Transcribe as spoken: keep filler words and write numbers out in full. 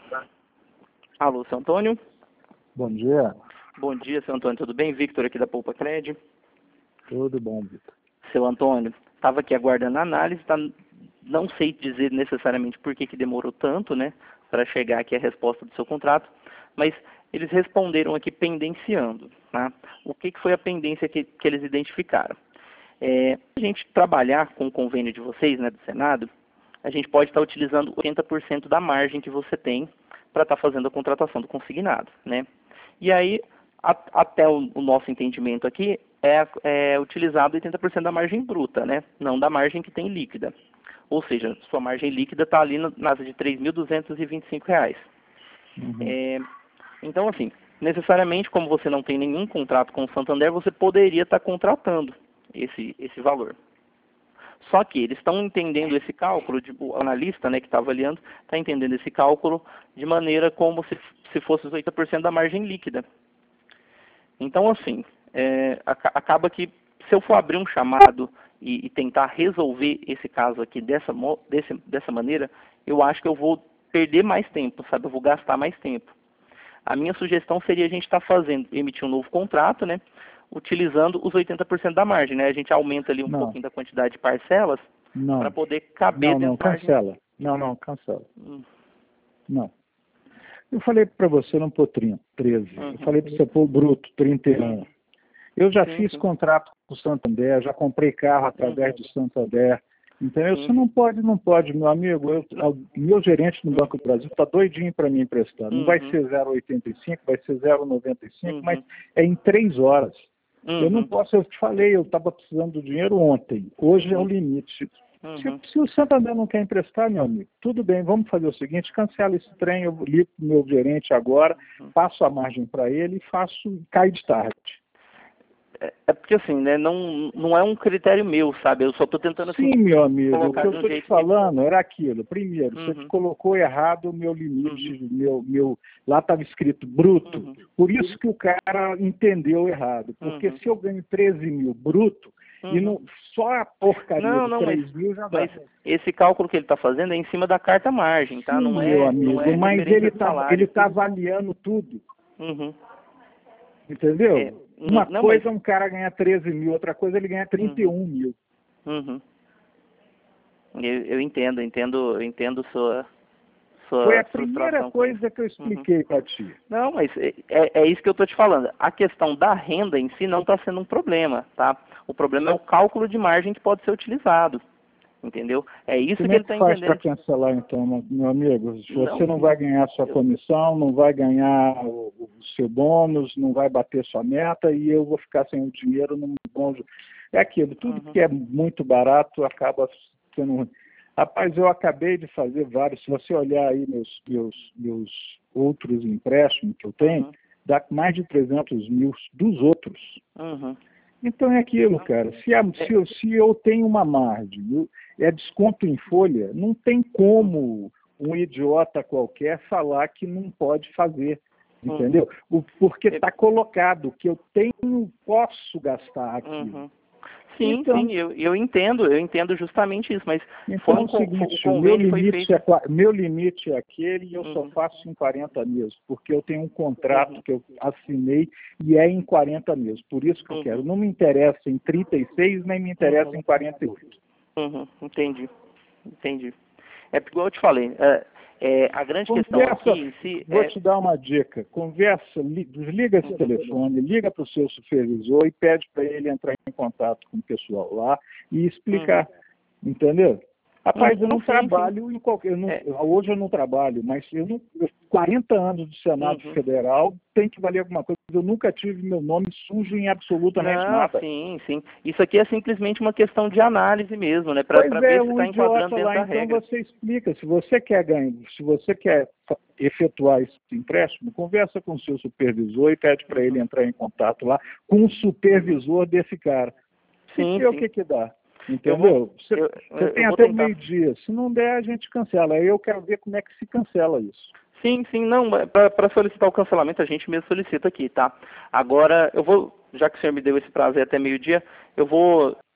Alô, seu Antônio? Bom dia. Bom dia, seu Antônio, tudo bem? Victor aqui da Poupa Cred. Tudo bom, Vitor. Seu Antônio, estava aqui aguardando a análise, tá? Não sei dizer necessariamente por que, que demorou tanto, né, para chegar aqui a resposta do seu contrato, mas eles responderam aqui pendenciando, tá? O que, que foi a pendência que, que eles identificaram? É, a gente trabalhar com o convênio de vocês, né, do Senado, a gente pode estar utilizando oitenta por cento da margem que você tem para estar fazendo a contratação do consignado, né? E aí, a, até o, o nosso entendimento aqui, é, é utilizado oitenta por cento da margem bruta, né? Não da margem que tem líquida. Ou seja, sua margem líquida está ali na casa de três mil duzentos e vinte e cinco reais. Uhum. É, então, assim, necessariamente, como você não tem nenhum contrato com o Santander, você poderia estar contratando esse, esse valor. Só que eles estão entendendo esse cálculo, de, o analista, né, que está avaliando, está entendendo esse cálculo de maneira como se, se fosse os oitenta por cento da margem líquida. Então, assim, é, acaba que se eu for abrir um chamado e, e tentar resolver esse caso aqui dessa, desse, dessa maneira, eu acho que eu vou perder mais tempo, sabe? Eu vou gastar mais tempo. A minha sugestão seria a gente estar fazendo, emitir um novo contrato, né? Utilizando os oitenta por cento da margem, né? A gente aumenta ali um Não. pouquinho da quantidade de parcelas para Não. poder caber Não, não, dentro da margem. cancela. Não, não, cancela. Hum. Não. Eu falei para você não pôr trinta, treze. Uhum. Eu falei para você pôr bruto, trinta e um. Eu já Sim, fiz sim. contrato com o Santander, já comprei carro através do Santander. Entendeu? Sim. Você não pode, não pode, meu amigo. Eu, meu gerente no Banco do Brasil está doidinho para me emprestar. Não vai Uhum. ser zero vírgula oitenta e cinco, vai ser zero vírgula noventa e cinco, Uhum. mas é em três horas. Uhum. Eu não posso, eu te falei, eu estava precisando do dinheiro ontem. Hoje é o Uhum. limite. Uhum. Se, se o Santander não quer emprestar, meu amigo, tudo bem, vamos fazer o seguinte, cancela esse trem, eu ligo para o meu gerente agora, passo a margem para ele e faço, cai de tarde. É, é porque assim, né, não, não é um critério meu, sabe? Eu só estou tentando assim, Sim, meu amigo, o colocar que eu de um estou te jeito falando era aquilo. Primeiro, que... você te Uhum. colocou errado o meu limite, Uhum. meu, meu, lá estava escrito bruto. Uhum. Por isso que o cara entendeu errado. Porque Uhum. se eu ganho treze mil bruto, Uhum. e não, só a porcaria Não, de não, mas, três mil já dá. mas esse cálculo que ele está fazendo é em cima da carta margem, tá? Sim, Não meu é, não amigo, é mas referência ele de está ele salário. tá avaliando tudo. Uhum. Entendeu? É, Uma não, coisa mas... é um cara ganhar treze mil, outra coisa é ele ganhar trinta e um mil. Uhum. Eu, eu entendo, entendo, eu entendo sua, Foi sua a primeira frustração com isso. coisa que eu Uhum. expliquei para ti. Não, mas é, é é isso que eu estou te falando. A questão da renda em si não está sendo um problema, tá? O problema é o cálculo de margem que pode ser utilizado, entendeu? É isso Como que é ele que está faz para entendendo. cancelar, então, meu amigo? Você Não, não vai ganhar sua eu, comissão, não vai ganhar o, o seu bônus, não vai bater sua meta e eu vou ficar sem o dinheiro num bom... É aquilo, tudo uhum, que é muito barato acaba sendo ruim. Rapaz, eu acabei de fazer vários, se você olhar aí meus, meus, meus outros empréstimos que eu tenho, uhum, dá mais de trezentos mil dos outros. uhum. Então é aquilo, cara. Se, a, se, eu, se eu tenho uma margem, eu, é desconto em folha, não tem como um idiota qualquer falar que não pode fazer, entendeu? O, porque está colocado que eu tenho, posso gastar aquilo. Uhum. Sim, Então, sim, eu, eu entendo, eu entendo justamente isso, mas foi então é um, o con- foi- o seguinte, o meu convênio foi limite, feito. é, qua- meu limite é aquele e eu só Uhum, faço em quarenta meses, porque eu tenho um contrato uhum, que eu assinei e é em quarenta meses. Por isso que eu quero. uhum, Não me interessa em trinta e seis, nem me interessa em quarenta e oito. uhum, entendi, entendi. É porque igual eu te falei, é, é, a grande questão aqui Conversa, em si vou é... te dar uma dica. Conversa, li- desliga esse telefone, liga para o seu supervisor e pede para ele entrar em contato com o pessoal lá e Uhum, explicar, entendeu? Rapaz, eu não, não sim, sim. trabalho em qualquer. Eu não, É, hoje eu não trabalho, mas eu não, eu- quarenta anos do Senado uhum. Federal tem que valer alguma coisa. Eu nunca tive meu nome sujo em absolutamente Não, nada. sim, sim. Isso aqui é simplesmente uma questão de análise mesmo, né? Para Pois ver é, se um está enquadrando idiota dentro lá, da então regra. você explica. Se você quer ganhar, se você quer fa- efetuar esse empréstimo, conversa com o seu supervisor e pede para ele Uhum. entrar em contato lá com o supervisor desse cara. E Sim, ver o sim. que que dá. Eu vou, Entendeu? Você, eu, você eu tem vou até o tentar. meio-dia. Se não der, a gente cancela. Aí eu quero ver como é que se cancela isso. Sim, sim, não, para solicitar o cancelamento a gente mesmo solicita aqui, tá? Agora, eu vou, já que o senhor me deu esse prazo aí até meio-dia, eu vou